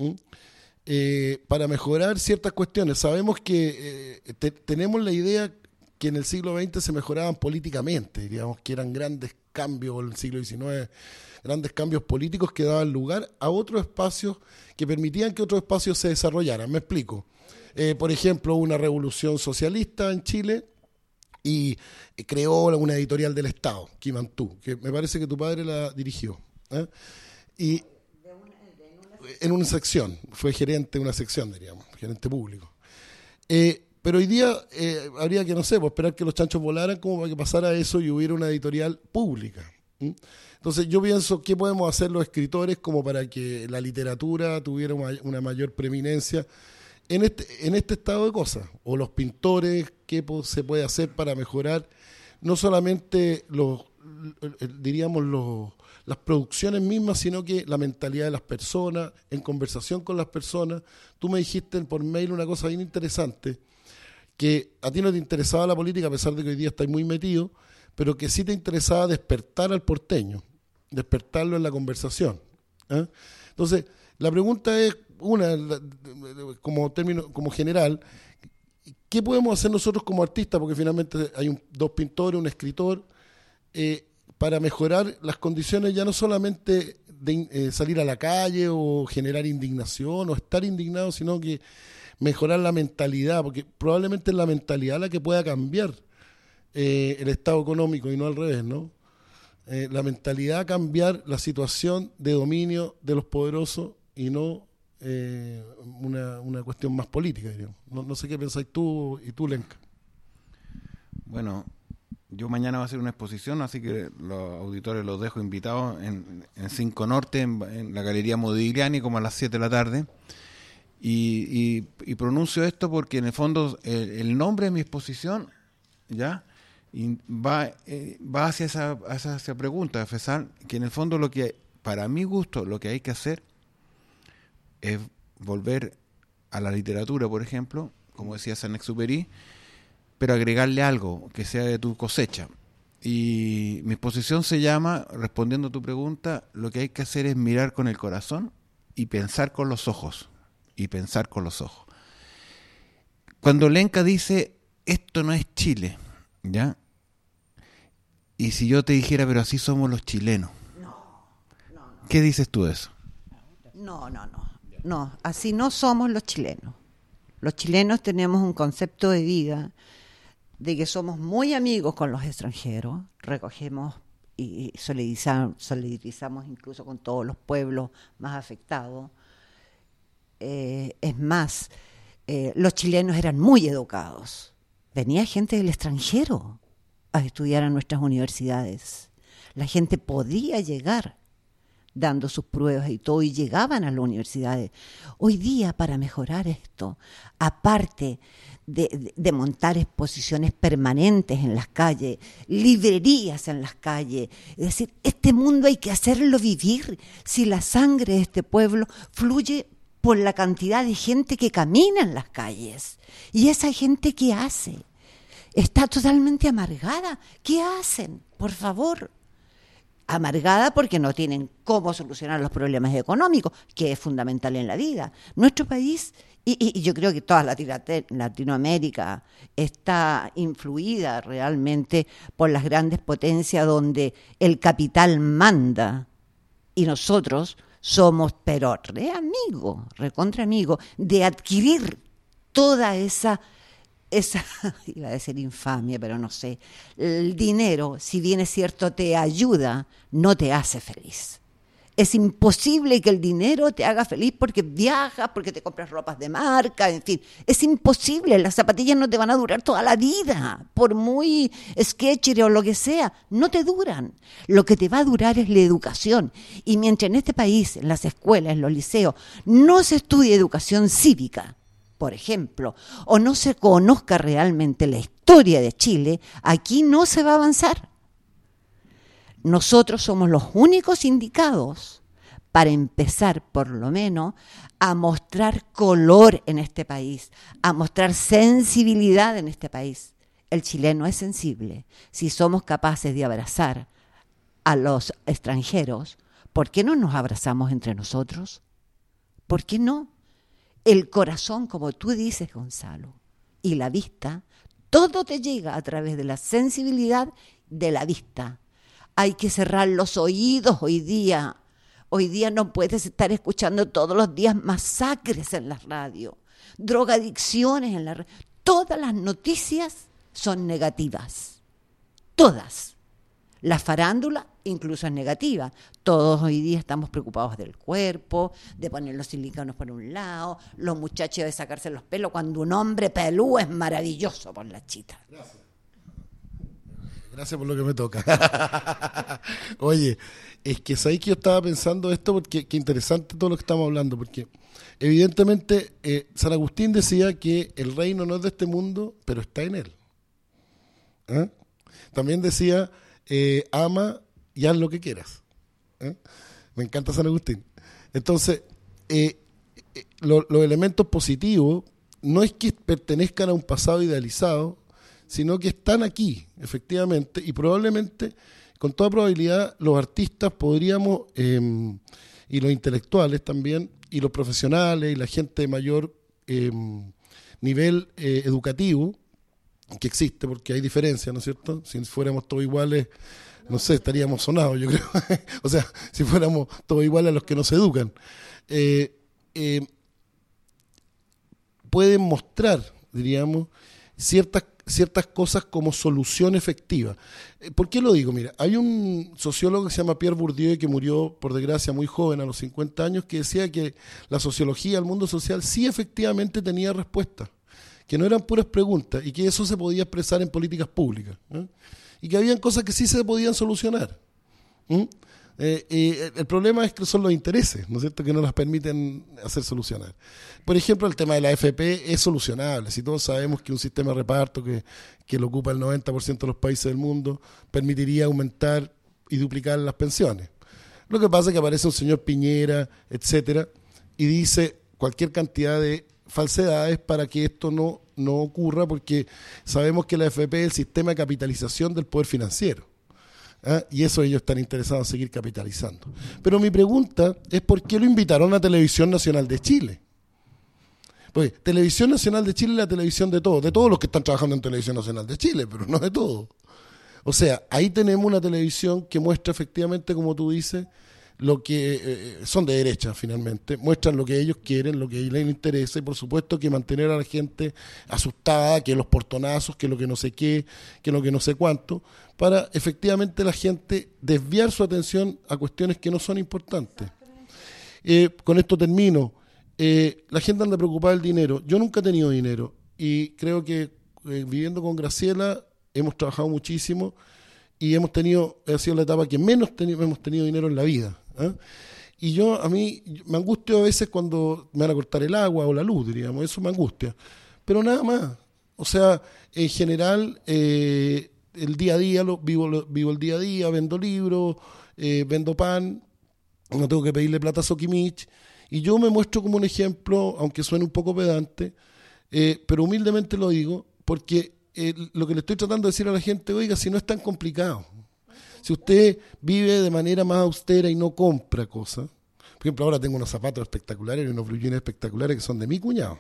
Para mejorar ciertas cuestiones. Sabemos que tenemos la idea que en el siglo XX se mejoraban políticamente, diríamos que eran grandes cambios, o en el siglo XIX, grandes cambios políticos que daban lugar a otros espacios que permitían que otros espacios se desarrollaran. Me explico. Por ejemplo, una revolución socialista en Chile y creó una editorial del Estado, Quimantú, que me parece que tu padre la dirigió. Y en una sección, fue gerente de una sección, diríamos, gerente público. Pero hoy día habría que, no sé, pues esperar que los chanchos volaran como para que pasara eso y hubiera una editorial pública. Entonces yo pienso, ¿qué podemos hacer los escritores como para que la literatura tuviera una mayor preeminencia en este estado de cosas? O los pintores, ¿qué se puede hacer para mejorar no solamente las producciones mismas, sino que la mentalidad de las personas, en conversación con las personas? Tú me dijiste por mail una cosa bien interesante, que a ti no te interesaba la política, a pesar de que hoy día estás muy metido, pero que sí te interesaba despertar al porteño, despertarlo en la conversación. Entonces, la pregunta es, como general, ¿qué podemos hacer nosotros como artistas? Porque finalmente hay dos pintores, un escritor, para mejorar las condiciones ya no solamente de salir a la calle o generar indignación o estar indignado, sino que mejorar la mentalidad, porque probablemente es la mentalidad la que pueda cambiar el estado económico y no al revés, ¿no? La mentalidad cambiar la situación de dominio de los poderosos y no una cuestión más política, diríamos. No sé qué pensáis tú y tú, Lenca. Bueno, yo mañana voy a hacer una exposición, así que los auditores los dejo invitados en 5 Norte, en la Galería Modigliani, como a las 7 de la tarde. Y pronuncio esto porque en el fondo el nombre de mi exposición ya va hacia esa pregunta, Fesal, que en el fondo lo que, para mi gusto, lo que hay que hacer es volver a la literatura, por ejemplo, como decía Saint-Exupéry, pero agregarle algo que sea de tu cosecha. Y mi exposición se llama, respondiendo a tu pregunta, lo que hay que hacer es mirar con el corazón y pensar con los ojos. Cuando Lenca dice, esto no es Chile, ¿ya? Y si yo te dijera, pero así somos los chilenos, No. ¿qué dices tú de eso? No, así no somos los chilenos. Los chilenos tenemos un concepto de vida de que somos muy amigos con los extranjeros, recogemos y solidarizamos incluso con todos los pueblos más afectados. Es más, los chilenos eran muy educados. Venía gente del extranjero a estudiar a nuestras universidades. La gente podía llegar dando sus pruebas y todo, y llegaban a las universidades. Hoy día, para mejorar esto, aparte de montar exposiciones permanentes en las calles, librerías en las calles, es decir, este mundo hay que hacerlo vivir. Si la sangre de este pueblo fluye por la cantidad de gente que camina en las calles, y esa gente, ¿qué hace? Está totalmente amargada. ¿Qué hacen? Por favor. Amargada porque no tienen cómo solucionar los problemas económicos, que es fundamental en la vida. Nuestro país, y yo creo que toda Latinoamérica está influida realmente por las grandes potencias donde el capital manda y nosotros somos, pero recontra amigos, de adquirir toda esa iba a decir infamia, pero no sé, el dinero, si bien es cierto te ayuda, no te hace feliz. Es imposible que el dinero te haga feliz porque viajas, porque te compras ropas de marca, en fin. Es imposible, las zapatillas no te van a durar toda la vida, por muy Skechers o lo que sea, no te duran. Lo que te va a durar es la educación. Y mientras en este país, en las escuelas, en los liceos, no se estudie educación cívica, por ejemplo, o no se conozca realmente la historia de Chile, aquí no se va a avanzar. Nosotros somos los únicos indicados para empezar, por lo menos, a mostrar color en este país, a mostrar sensibilidad en este país. El chileno es sensible. Si somos capaces de abrazar a los extranjeros, ¿por qué no nos abrazamos entre nosotros? ¿Por qué no? El corazón, como tú dices, Gonzalo, y la vista, todo te llega a través de la sensibilidad de la vista. Hay que cerrar los oídos hoy día. Hoy día no puedes estar escuchando todos los días masacres en la radio, drogadicciones en la radio. Todas las noticias son negativas. Todas. La farándula incluso es negativa. Todos hoy día estamos preocupados del cuerpo, de poner los siliconos por un lado, los muchachos de sacarse los pelos, cuando un hombre pelú es maravilloso por la chita. Gracias por lo que me toca. Oye, es que sabéis que yo estaba pensando esto porque qué interesante todo lo que estamos hablando, porque evidentemente San Agustín decía que el reino no es de este mundo, pero está en él. ¿Eh? También decía, ama y haz lo que quieras. ¿Eh? Me encanta San Agustín. Entonces, los elementos positivos no es que pertenezcan a un pasado idealizado, sino que están aquí, efectivamente, y probablemente, con toda probabilidad, los artistas podríamos, y los intelectuales también, y los profesionales, y la gente de mayor nivel educativo, que existe, porque hay diferencias, ¿no es cierto? Si fuéramos todos iguales, no sé, estaríamos sonados, yo creo. O sea, si fuéramos todos iguales a los que nos educan. Pueden mostrar, diríamos, ciertas cosas como solución efectiva. ¿Por qué lo digo? Mira, hay un sociólogo que se llama Pierre Bourdieu, que murió, por desgracia, muy joven, a los 50 años, que decía que la sociología, el mundo social, sí efectivamente tenía respuestas, que no eran puras preguntas, y que eso se podía expresar en políticas públicas, ¿eh? Y que habían cosas que sí se podían solucionar. El problema es que son los intereses, ¿no es cierto?, que no las permiten hacer solucionar. Por ejemplo, el tema de la AFP es solucionable. Si todos sabemos que un sistema de reparto que lo ocupa el 90% de los países del mundo permitiría aumentar y duplicar las pensiones. Lo que pasa es que aparece un señor Piñera, etcétera, y dice cualquier cantidad de falsedades para que esto no ocurra, porque sabemos que la AFP es el sistema de capitalización del poder financiero. Y eso ellos están interesados en seguir capitalizando. Pero mi pregunta es ¿por qué lo invitaron a Televisión Nacional de Chile? Pues Televisión Nacional de Chile es la televisión de todos los que están trabajando en Televisión Nacional de Chile, pero no de todos. O sea, ahí tenemos una televisión que muestra efectivamente, como tú dices, lo que son de derecha finalmente, muestran lo que ellos quieren, lo que a ellos les interesa, y por supuesto que mantener a la gente asustada, que los portonazos, que lo que no sé qué, que lo que no sé cuánto, para efectivamente la gente desviar su atención a cuestiones que no son importantes. Con esto termino. La gente anda preocupada del dinero. Yo nunca he tenido dinero y creo que viviendo con Graciela hemos trabajado muchísimo y ha sido la etapa que menos hemos tenido dinero en la vida. Y a mí me angustio a veces cuando me van a cortar el agua o la luz, diríamos, eso me angustia. Pero nada más. O sea, en general, el día a día, vivo el día a día, vendo libros, vendo pan, no tengo que pedirle plata a Sokimich, y yo me muestro como un ejemplo, aunque suene un poco pedante, pero humildemente lo digo, porque lo que le estoy tratando de decir a la gente, oiga, si no es tan complicado, si usted vive de manera más austera y no compra cosas, por ejemplo, ahora tengo unos zapatos espectaculares y unos blue jeans espectaculares que son de mi cuñado,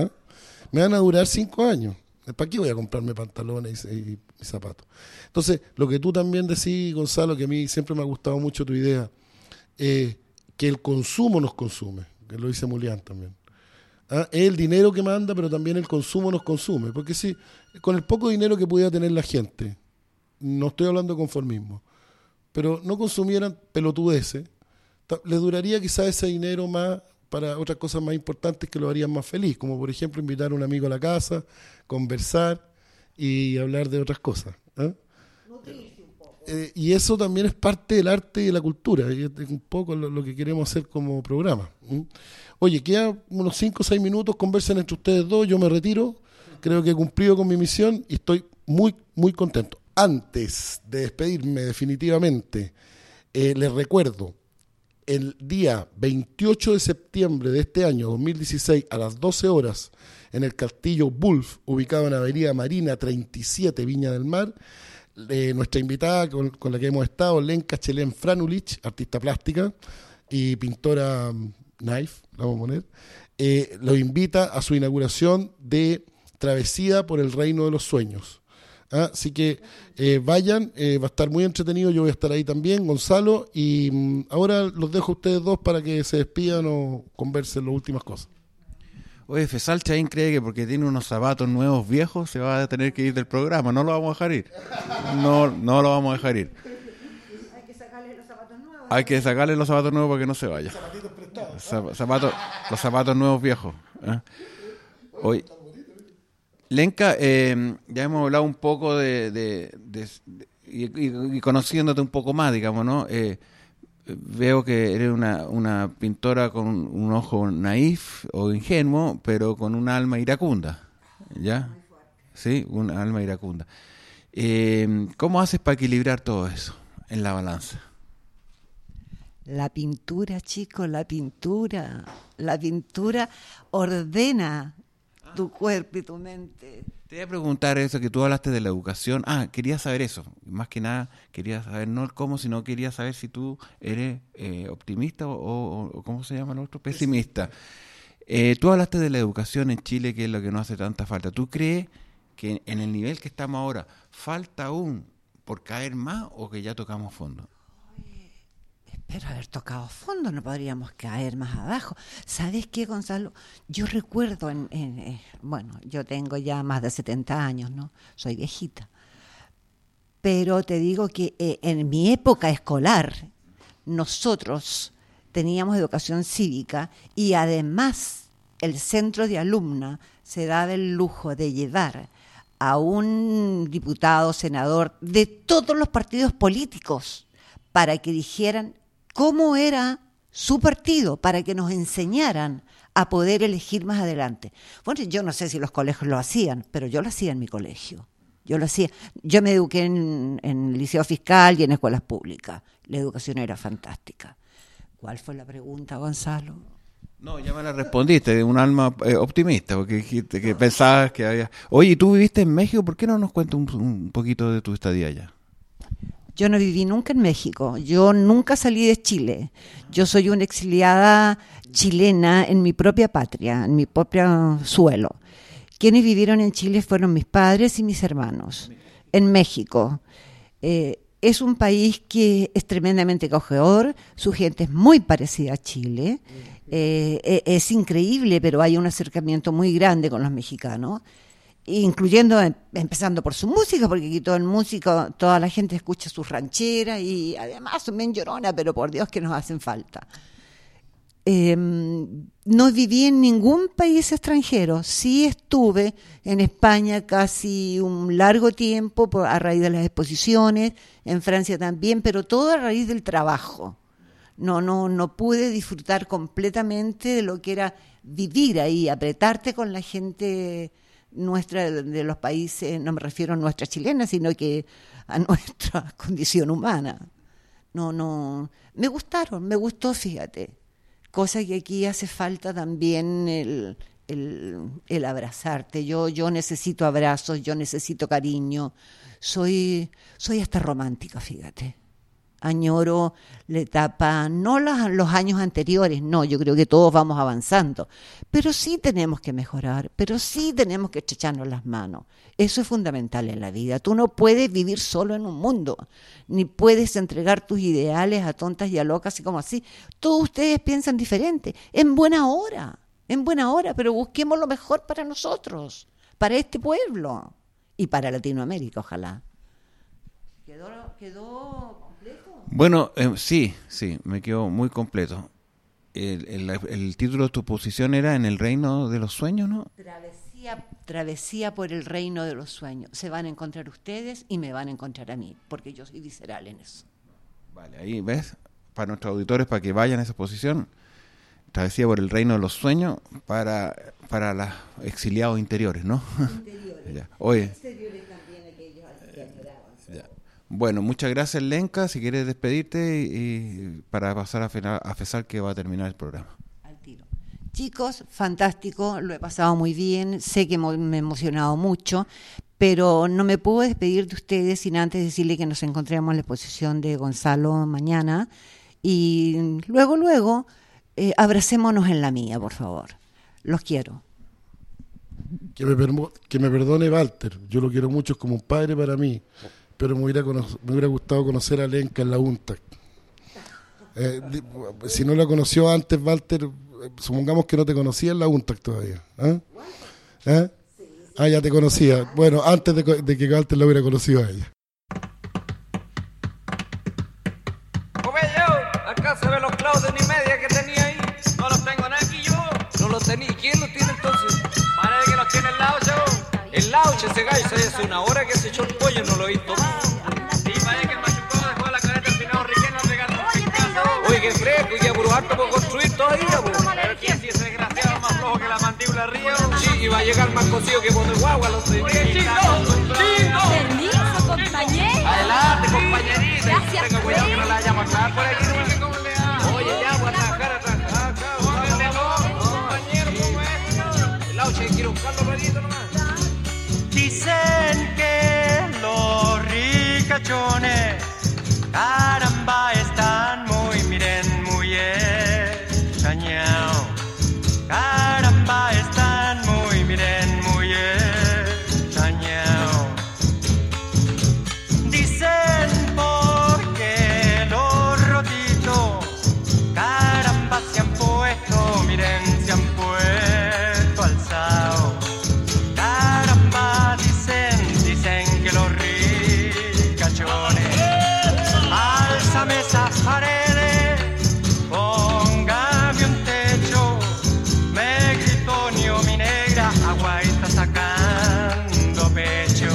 me van a durar 5 años. ¿Para qué voy a comprarme pantalones y zapatos? Entonces, lo que tú también decís, Gonzalo, que a mí siempre me ha gustado mucho tu idea, que el consumo nos consume, que lo dice Mulián también. Es el dinero que manda, pero también el consumo nos consume. Porque si con el poco dinero que pudiera tener la gente, no estoy hablando de conformismo, pero no consumieran pelotudeces, le duraría quizás ese dinero más para otras cosas más importantes que lo harían más feliz, como por ejemplo invitar a un amigo a la casa, conversar y hablar de otras cosas. Y eso también es parte del arte y de la cultura, y es un poco lo que queremos hacer como programa. Oye, quedan unos 5 o 6 minutos, conversen entre ustedes dos, yo me retiro, creo que he cumplido con mi misión y estoy muy, muy contento. Antes de despedirme definitivamente, les recuerdo, el día 28 de septiembre de este año 2016 a las 12 horas en el Castillo Wolf, ubicado en Avenida Marina 37, Viña del Mar, nuestra invitada con la que hemos estado, Lenka Chelén Franulich, artista plástica y pintora knife, la vamos a poner, los invita a su inauguración de Travesía por el Reino de los Sueños. Así que vayan, va a estar muy entretenido, yo voy a estar ahí también, Gonzalo, y ahora los dejo a ustedes dos para que se despidan o conversen las últimas cosas. Oye, Fesal Chaín cree que porque tiene unos zapatos nuevos viejos se va a tener que ir del programa. No lo vamos a dejar ir. No lo vamos a dejar ir. Hay que sacarle los zapatos nuevos. Hay que sacarle los zapatos nuevos para que no se vaya. Los zapatos nuevos viejos. Hoy, Lenka, ya hemos hablado un poco y conociéndote un poco más, digamos, ¿no? Veo que eres una pintora con un ojo naif o ingenuo, pero con un alma iracunda, ¿ya? Sí, un alma iracunda. ¿Cómo haces para equilibrar todo eso en la balanza? La pintura, chicos, la pintura ordena tu cuerpo y tu mente. Te voy a preguntar eso, que tú hablaste de la educación. Quería saber eso. Más que nada, quería saber no el cómo, sino quería saber si tú eres optimista o ¿cómo se llama el otro? Pesimista. Tú hablaste de la educación en Chile, que es lo que nos hace tanta falta. ¿Tú crees que en el nivel que estamos ahora falta aún por caer más o que ya tocamos fondo? Espero haber tocado fondo, no podríamos caer más abajo. ¿Sabes qué, Gonzalo? Yo recuerdo, bueno, yo tengo ya más de 70 años, ¿no? Soy viejita. Pero te digo que en mi época escolar, nosotros teníamos educación cívica y además el centro de alumna se daba el lujo de llevar a un diputado, senador de todos los partidos políticos para que dijeran cómo era su partido, para que nos enseñaran a poder elegir más adelante. Bueno, yo no sé si los colegios lo hacían, pero yo lo hacía en mi colegio. Yo lo hacía. Yo me eduqué en liceo fiscal y en escuelas públicas. La educación era fantástica. ¿Cuál fue la pregunta, Gonzalo? No, ya me la respondiste, de un alma optimista, porque dijiste que pensabas que había... Oye, ¿tú viviste en México? ¿Por qué no nos cuentas un poquito de tu estadía allá? Yo no viví nunca en México, yo nunca salí de Chile. Yo soy una exiliada chilena en mi propia patria, en mi propio suelo. Quienes vivieron en Chile fueron mis padres y mis hermanos. En México. Es un país que es tremendamente acogedor, su gente es muy parecida a Chile. Es increíble, pero hay un acercamiento muy grande con los mexicanos. Incluyendo, empezando por su música, porque aquí todo el músico, toda la gente escucha sus rancheras y además son bien lloronas, pero por Dios que nos hacen falta. No viví en ningún país extranjero, sí estuve en España casi un largo tiempo a raíz de las exposiciones, en Francia también, pero todo a raíz del trabajo. No pude disfrutar completamente de lo que era vivir ahí, apretarte con la gente nuestra de los países, no me refiero a nuestra chilena, sino que a nuestra condición humana. Me gustó, fíjate. Cosa que aquí hace falta también el abrazarte. Yo necesito abrazos, yo necesito cariño. Soy hasta romántica, fíjate. Añoro la etapa, no los años anteriores, no, yo creo que todos vamos avanzando, pero sí tenemos que mejorar, pero sí tenemos que estrecharnos las manos. Eso es fundamental en la vida. Tú no puedes vivir solo en un mundo, ni puedes entregar tus ideales a tontas y a locas, así como así. Todos ustedes piensan diferente, en buena hora. en buena hora, pero busquemos lo mejor para nosotros, para este pueblo y para Latinoamérica, ojalá. ¿Quedó completo? Bueno, sí, me quedó muy completo. El título de tu posición era En el reino de los sueños, ¿no? Travesía por el reino de los sueños. Se van a encontrar ustedes y me van a encontrar a mí, porque yo soy visceral en eso. Vale, ahí ves, para nuestros auditores, para que vayan a esa posición, Travesía por el reino de los sueños para los exiliados interiores, ¿no? Interiores. Ya. Oye. Exteriores también aquellos que añoraban. Ya. Bueno, muchas gracias, Lenka. Si quieres despedirte y para pasar a FESAL, que va a terminar el programa. Al tiro. Chicos, fantástico, lo he pasado muy bien, sé que me he emocionado mucho, pero no me puedo despedir de ustedes sin antes decirle que nos encontremos en la exposición de Gonzalo mañana y luego, abracémonos en la mía, por favor. Los quiero. Que me perdone Walter, yo lo quiero mucho, es como un padre para mí, pero me hubiera gustado conocer a Lenka en la UNTAC. Si no la conoció antes, Walter, supongamos que no te conocía en la UNTAC todavía. ¿Eh? Ya te conocía. Bueno, antes de que Walter la hubiera conocido a ella. Acá se ven los clavos de ni media que tenía ahí. No los tengo nada aquí yo. No los tenía. ¿Quién los tiene entonces? Parece que los tiene el Lauche. El Lauche, ese gallo, hace una hora que se echó el pollo, no lo he visto más. Sí, parece que el machucado dejó la careta al final riqueno regalando un pescado. Oye, qué fresco y qué puro harto por construir todavía, pues. Pero quién si ese desgraciado más flojo que la mandíbula río. Sí, y va a llegar más cocido que por el guagua, los de. Oye, chico. Permiso, compañero. Adelante, compañerita. Gracias, tenga cuidado que no la vaya a matar por aquí. Oye, ya, voy a trabajar. Compañero, ¿cómo es? El Lauche quiere buscarlo perito nomás. Dicen que los ricachones, caramba, están muy extrañados. Caramba, están muy extrañados. Dicen porque los rotitos, caramba, se han puesto alzados. Caramba, dicen que los ricachones, álzame esas paredes, póngame un techo, me gritó mi negra, agua está sacando pecho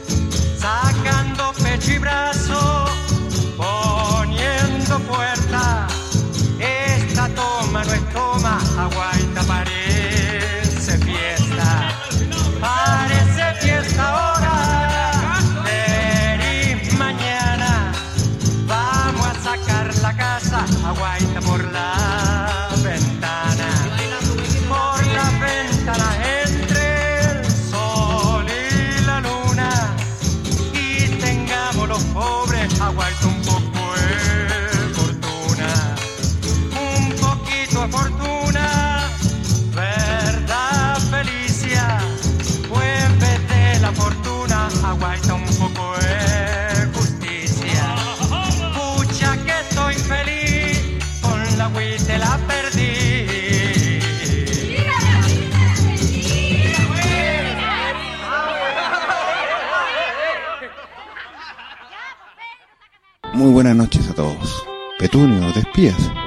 y brazo, poniendo puerta, esta toma no es toma, agüita parece fiesta ahora, pero mañana vamos a sacar la casa, agüita por la ventana entre el sol y la luna, y tengamos los pobres agüita un poco de fortuna, un poquito de fortuna, verdad Felicia, pues en vez de la fortuna agüita un poco de justicia. Pucha que estoy feliz, con la agüita la perdí. Muy buenas noches a todos. Petunio, ¿te espías?